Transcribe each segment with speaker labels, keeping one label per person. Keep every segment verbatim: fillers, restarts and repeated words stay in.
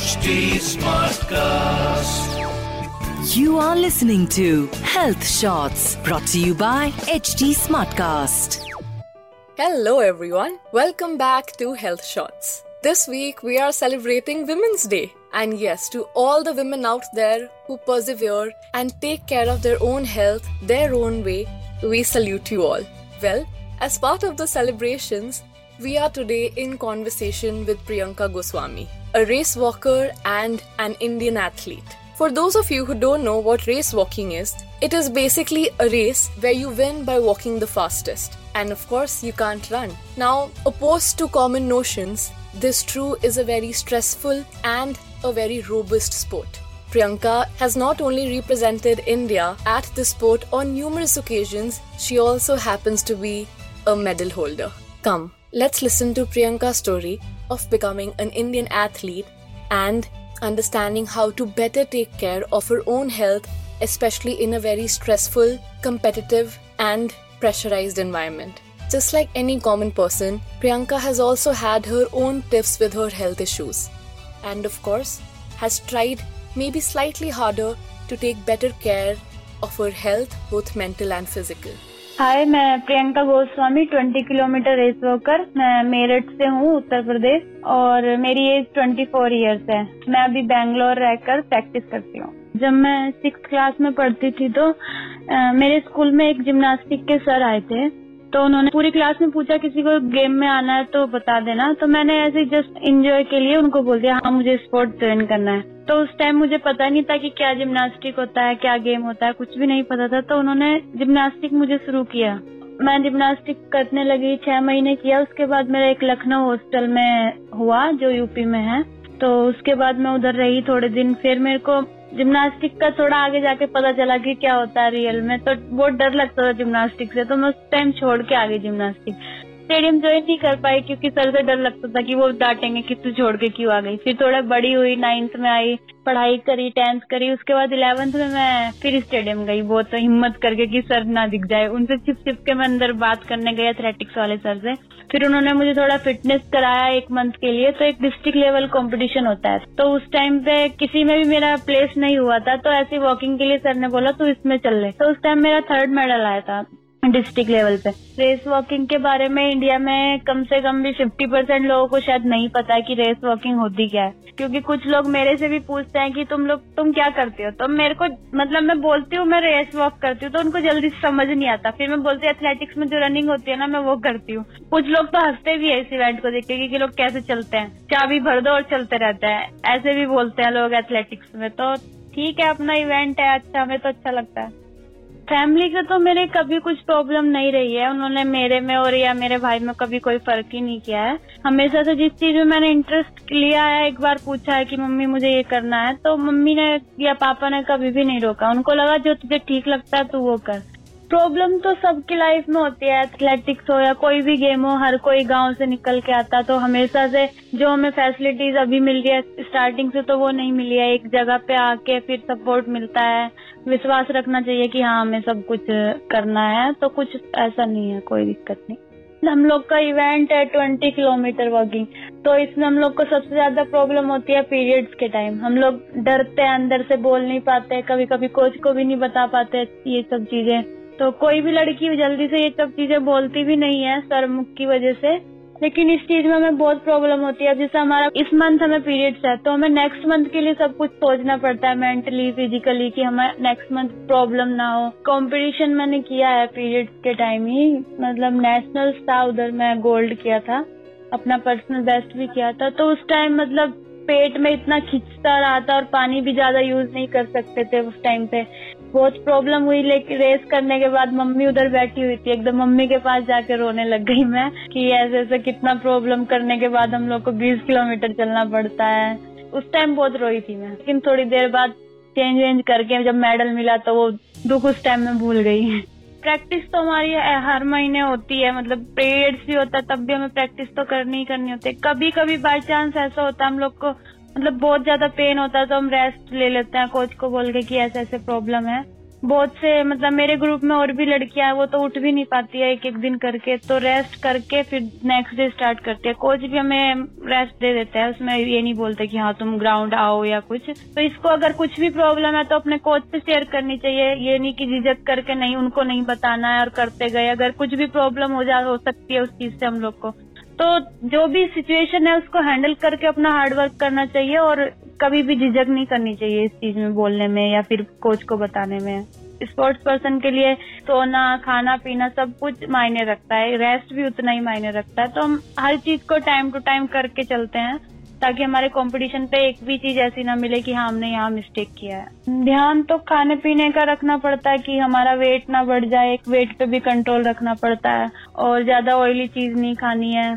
Speaker 1: H T Smartcast.
Speaker 2: You are listening to Health Shots brought to you by H T Smartcast.
Speaker 3: Hello everyone, welcome back to Health Shots. This week we are celebrating Women's Day. And yes, to all the women out there who persevere and take care of their own health their own way, we salute you all. Well, as part of the celebrations, we are today in conversation with Priyanka Goswami, a race walker and an Indian athlete. For those of you who don't know what race walking is, it is basically a race where you win by walking the fastest. And of course, you can't run. Now, opposed to common notions, this true is a very stressful and a very robust sport. Priyanka has not only represented India at the sport on numerous occasions, she also happens to be a medal holder. Come, let's listen to Priyanka's story of becoming an Indian athlete and understanding how to better take care of her own health, especially in a very stressful, competitive and pressurized environment. Just like any common person, Priyanka has also had her own tiffs with her health issues. And of course, has tried maybe slightly harder to take better care of her health, both mental and physical.
Speaker 4: हाय, मैं प्रियंका गोस्वामी, बीस kilometre race walker. मैं मेरठ से हूँ, उत्तर प्रदेश, और मेरी as चौबीस years है। मैं अभी बेंगलोर रहकर प्रैक्टिस करती हूँ। जब मैं सिक्स क्लास में पढ़ती थी तो आ, मेरे स्कूल में एक जिम्नास्टिक के सर आए थे। तो उन्होंने पूरी क्लास में पूछा किसी को गेम में आना है तो बता देना। तो मैंने ऐसे जस्ट एंजॉय के लिए उनको बोल दिया हाँ मुझे स्पोर्ट ज्वाइन करना है। तो उस टाइम मुझे पता नहीं था कि क्या जिम्नास्टिक होता है, क्या गेम होता है, कुछ भी नहीं पता था। तो उन्होंने जिम्नास्टिक मुझे शुरू किया। मैं जिम्नास्टिक करने लगी, छह महीने किया। उसके बाद मेरा एक लखनऊ हॉस्टल में हुआ जो यूपी में है। तो उसके बाद मैं उधर रही थोड़े दिन। फिर मेरे को जिम्नास्टिक का थोड़ा आगे जाके पता चला कि क्या होता है रियल में। तो बहुत डर लगता था जिम्नास्टिक से, तो मैं उस टाइम छोड़ के आ गई जिम्नास्टिक। स्टेडियम ज्वाइन नहीं कर पाई क्योंकि सर से डर लगता था कि वो डांटेंगे कि तू छोड़ के क्यों आ गई। फिर थोड़ा बड़ी हुई, नाइन्थ में आई, पढ़ाई करी, टेंथ करी। उसके बाद इलेवेंथ में मैं फिर स्टेडियम गई, बहुत हिम्मत करके कि सर ना दिख जाए। उनसे छिप छिप के मैं अंदर बात करने गई एथलेटिक्स वाले सर से। फिर उन्होंने मुझे थोड़ा फिटनेस कराया एक मंथ के लिए। तो एक डिस्ट्रिक्ट लेवल कंपटीशन होता है, तो उस टाइम पे किसी में भी मेरा प्लेस नहीं हुआ था। तो ऐसी वॉकिंग के लिए सर ने बोला तू इसमें चल ले। तो उस टाइम मेरा थर्ड मेडल आया था डिस्ट्रिक्ट लेवल पे। रेस वॉकिंग के बारे में इंडिया में कम से कम भी पचास परसेंट लोगों को शायद नहीं पता है कि रेस वॉकिंग होती क्या है। क्योंकि कुछ लोग मेरे से भी पूछते हैं कि तुम लोग तुम क्या करते हो। तो मेरे को मतलब मैं बोलती हूँ मैं रेस वॉक करती हूँ, तो उनको जल्दी समझ नहीं आता। फिर मैं बोलती हूँ एथलेटिक्स में जो रनिंग होती है ना, मैं वो करती हूँ। कुछ लोग तो हंसते भी है इस इवेंट को देख के कि लोग कैसे चलते हैं, चाबी भर दो और चलते रहते हैं, ऐसे भी बोलते हैं लोग एथलेटिक्स में। तो ठीक है, अपना इवेंट है, अच्छा, हमें तो अच्छा लगता है। फैमिली का तो मेरे कभी कुछ प्रॉब्लम नहीं रही है। उन्होंने मेरे में और या मेरे भाई में कभी कोई फर्क ही नहीं किया है। हमेशा से जिस चीज में मैंने इंटरेस्ट लिया है, एक बार पूछा है कि मम्मी मुझे ये करना है, तो मम्मी ने या पापा ने कभी भी नहीं रोका। उनको लगा जो तुझे ठीक लगता है तू वो कर। प्रॉब्लम तो सबकी लाइफ में होती है, एथलेटिक्स हो या कोई भी गेम हो। हर कोई गांव से निकल के आता, तो हमेशा से जो हमें फैसिलिटीज अभी मिल रही है स्टार्टिंग से तो वो नहीं मिली है। एक जगह पे आके फिर सपोर्ट मिलता है, विश्वास रखना चाहिए कि हाँ हमें सब कुछ करना है। तो कुछ ऐसा नहीं है, कोई दिक्कत नहीं। हम लोग का इवेंट है ट्वेंटी किलोमीटर वॉकिंग। तो इसमें हम लोग को सबसे ज्यादा प्रॉब्लम होती है पीरियड्स के टाइम। हम लोग डरते हैं, अंदर से बोल नहीं पाते, कभी कभी कोच को भी नहीं बता पाते ये सब चीजें। तो कोई भी लड़की जल्दी से ये सब चीजें बोलती भी नहीं है शर्म की वजह से। लेकिन इस चीज में हमें बहुत प्रॉब्लम होती है। जैसे हमारा इस मंथ हमें पीरियड्स है, तो हमें नेक्स्ट मंथ के लिए सब कुछ सोचना पड़ता है मेंटली, फिजिकली, कि हमें नेक्स्ट मंथ प्रॉब्लम ना हो। कंपटीशन मैंने किया है पीरियड्स के टाइम ही, मतलब नेशनल्स था, उधर मैं गोल्ड किया था, अपना पर्सनल बेस्ट भी किया था। तो उस टाइम मतलब पेट में इतना खिंचता रहा था और पानी भी ज्यादा यूज नहीं कर सकते थे उस टाइम पे। बहुत प्रॉब्लम हुई। लेकिन रेस करने के बाद मम्मी उधर बैठी हुई थी, एकदम मम्मी के पास जाके रोने लग गई मैं कि ऐसे ऐसे कितना प्रॉब्लम करने के बाद हम लोग को बीस किलोमीटर चलना पड़ता है। उस टाइम बहुत रोई थी मैं। लेकिन थोड़ी देर बाद चेंज वेंज करके जब मेडल मिला तो वो दुख उस टाइम में भूल गई। प्रैक्टिस तो हमारी हर महीने होती है, मतलब पीरियड्स भी होता है तब भी हमें प्रैक्टिस तो करनी ही करनी होती है। कभी कभी बाय चांस ऐसा होता है हम लोग को मतलब बहुत ज्यादा पेन होता है तो हम रेस्ट ले लेते हैं कोच को बोल के कि ऐसे ऐसे प्रॉब्लम है। बहुत से मतलब मेरे ग्रुप में और भी लड़कियां हैं, वो तो उठ भी नहीं पाती है एक एक दिन करके, तो रेस्ट करके फिर नेक्स्ट डे स्टार्ट करती है। कोच भी हमें रेस्ट दे देता है, उसमें ये नहीं बोलते कि हाँ तुम ग्राउंड आओ या कुछ। तो इसको अगर कुछ भी प्रॉब्लम है तो अपने कोच से शेयर करनी चाहिए, ये नहीं कि झिझक करके नहीं उनको नहीं बताना है और करते गए। अगर कुछ भी प्रॉब्लम हो जा हो सकती है उस चीज से हम लोग को, तो जो भी सिचुएशन है उसको हैंडल करके अपना हार्डवर्क करना चाहिए और कभी भी झिझक नहीं करनी चाहिए इस चीज में बोलने में या फिर कोच को बताने में। स्पोर्ट्स पर्सन के लिए सोना, खाना पीना सब कुछ मायने रखता है, रेस्ट भी उतना ही मायने रखता है। तो हम हर चीज को टाइम टू टाइम करके चलते हैं ताकि हमारे कंपटीशन पे एक भी चीज ऐसी ना मिले कि हाँ हमने यहाँ मिस्टेक किया है। ध्यान तो खाने पीने का रखना पड़ता है कि हमारा वेट ना बढ़ जाए, एक वेट पे भी कंट्रोल रखना पड़ता है और ज्यादा ऑयली चीज नहीं खानी है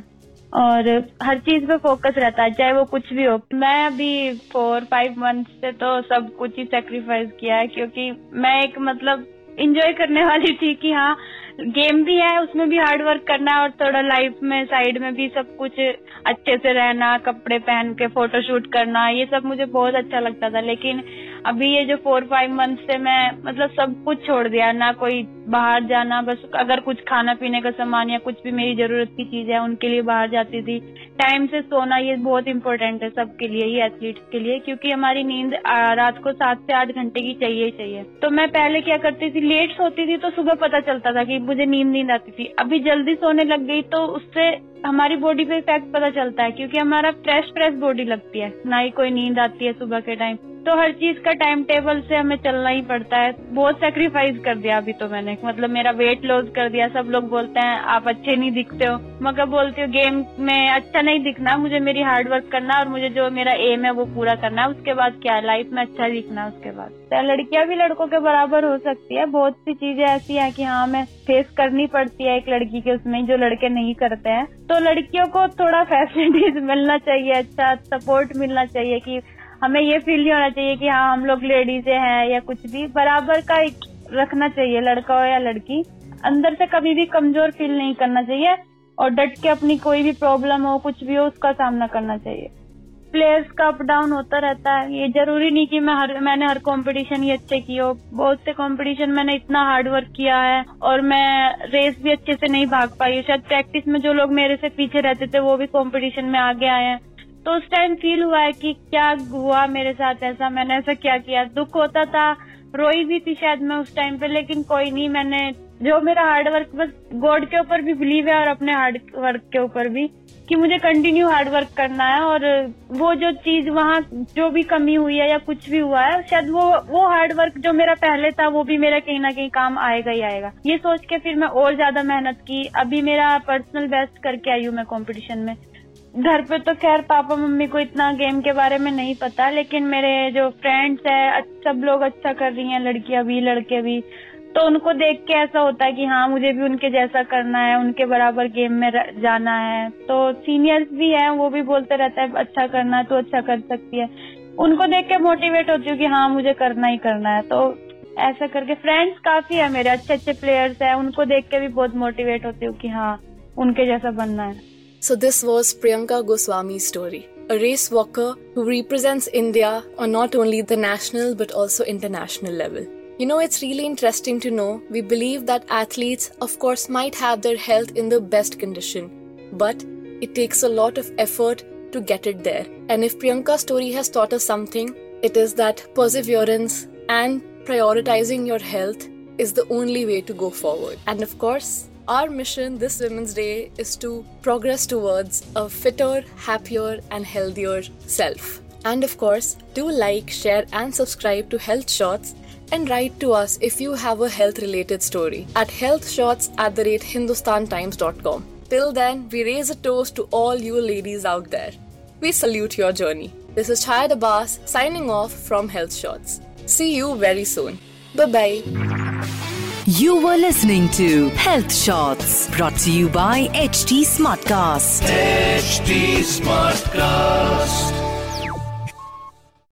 Speaker 4: और हर चीज पे फोकस रहता है चाहे वो कुछ भी हो। मैं अभी फोर फाइव मंथ से तो सब कुछ ही सेक्रीफाइस किया है क्योंकि मैं एक मतलब एंजॉय करने वाली थी कि हाँ गेम भी है उसमें भी हार्ड वर्क करना है और थोड़ा लाइफ में साइड में भी सब कुछ अच्छे से रहना, कपड़े पहन के फोटो शूट करना, ये सब मुझे बहुत अच्छा लगता था। लेकिन अभी ये जो फोर फाइव मंथ से मैं मतलब सब कुछ छोड़ दिया, ना कोई बाहर जाना, बस अगर कुछ खाना पीने का सामान या कुछ भी मेरी जरूरत की चीज है उनके लिए बाहर जाती थी। टाइम से सोना ये बहुत इंपॉर्टेंट है सबके लिए ही, एथलीट्स के लिए, क्योंकि हमारी नींद रात को सात से आठ घंटे की चाहिए ही चाहिए। तो मैं पहले क्या करती थी, लेट सोती थी तो सुबह पता चलता था कि मुझे नींद नींद आती थी। अभी जल्दी सोने लग गई तो उससे हमारी बॉडी पे इफेक्ट पता चलता है क्योंकि हमारा फ्रेश फ्रेश बॉडी लगती है, ना ही कोई नींद आती है सुबह के टाइम। तो हर चीज का टाइम टेबल से हमें चलना ही पड़ता है। बहुत सेक्रीफाइस कर दिया अभी तो मैंने, मतलब मेरा वेट लॉस कर दिया। सब लोग बोलते हैं आप अच्छे नहीं दिखते हो, मगर बोलती हूँ गेम में अच्छा नहीं दिखना, मुझे मेरी हार्ड वर्क करना और मुझे जो मेरा एम है वो पूरा करना है। उसके बाद क्या है, लाइफ में अच्छा दिखना है। उसके बाद तो लड़कियां भी लड़कों के बराबर हो सकती है। बहुत सी चीजें ऐसी है कि हाँ हमें फेस करनी पड़ती है एक लड़की के उसमें जो लड़के नहीं करते हैं। तो लड़कियों को थोड़ा फैसिलिटीज मिलना चाहिए, अच्छा सपोर्ट मिलना चाहिए कि हमें ये फील नहीं होना चाहिए कि हाँ हम लोग लेडीज हैं या कुछ भी, बराबर का रखना चाहिए लड़का हो या लड़की। अंदर से कभी भी कमजोर फील नहीं करना चाहिए और डट के अपनी कोई भी प्रॉब्लम हो कुछ भी हो उसका सामना करना चाहिए। प्लेयर्स का अप डाउन होता रहता है, ये जरूरी नहीं कि मैं हर मैंने हर कंपटीशन ही अच्छे किए हो। बहुत से कंपटीशन मैंने इतना हार्ड वर्क किया है और मैं रेस भी अच्छे से नहीं भाग पाई। शायद प्रैक्टिस में जो लोग मेरे से पीछे रहते थे वो भी कंपटीशन में आगे आए हैं। तो उस टाइम फील हुआ है कि क्या हुआ मेरे साथ, ऐसा मैंने ऐसा क्या किया। दुख होता था, रोई भी थी शायद मैं उस टाइम पे, लेकिन कोई नहीं, मैंने जो मेरा हार्ड वर्क, बस गॉड के ऊपर भी बिलीव है और अपने हार्ड वर्क के ऊपर भी कि मुझे कंटिन्यू हार्ड वर्क करना है। और वो जो चीज वहाँ जो भी कमी हुई है या कुछ भी हुआ है, शायद वो वो हार्ड वर्क जो मेरा पहले था वो भी मेरा कहीं ना कहीं काम आएगा ही आएगा। ये सोच के फिर मैं और ज्यादा मेहनत की। अभी मेरा पर्सनल बेस्ट करके आई हूँ मैं कॉम्पिटिशन में। घर पे तो खैर पापा मम्मी को इतना गेम के बारे में नहीं पता, लेकिन मेरे जो फ्रेंड्स है सब लोग अच्छा कर रही हैं, लड़कियां भी लड़के भी। तो उनको देख के ऐसा होता है कि हाँ मुझे भी उनके जैसा करना है, उनके बराबर गेम में जाना है। तो सीनियर्स भी हैं, वो भी बोलते रहता है अच्छा करना है, तो अच्छा कर सकती है। उनको देख के मोटिवेट होती हूँ कि हाँ मुझे करना ही करना है। तो ऐसा करके फ्रेंड्स काफी है मेरे, अच्छे अच्छे प्लेयर्स है, उनको देख के भी बहुत मोटिवेट होती हूँ कि हाँ उनके जैसा बनना है।
Speaker 3: So this was Priyanka Goswami's story, a race walker who represents India on not only the national but also international level. You know, it's really interesting to know, we believe that athletes of course might have their health in the best condition, but it takes a lot of effort to get it there. And if Priyanka's story has taught us something, it is that perseverance and prioritizing your health is the only way to go forward. And of course, our mission this Women's Day is to progress towards a fitter, happier and healthier self. And of course, do like, share and subscribe to Health Shots and write to us if you have a health related story at healthshots at the rate hindustan times dot com. Till then, we raise a toast to all you ladies out there. We salute your journey. This is Chayad Abbas signing off from Health Shots. See you very soon. Bye-bye.
Speaker 2: You were listening to Health Shots, brought to you by H T Smartcast.
Speaker 1: H T Smartcast.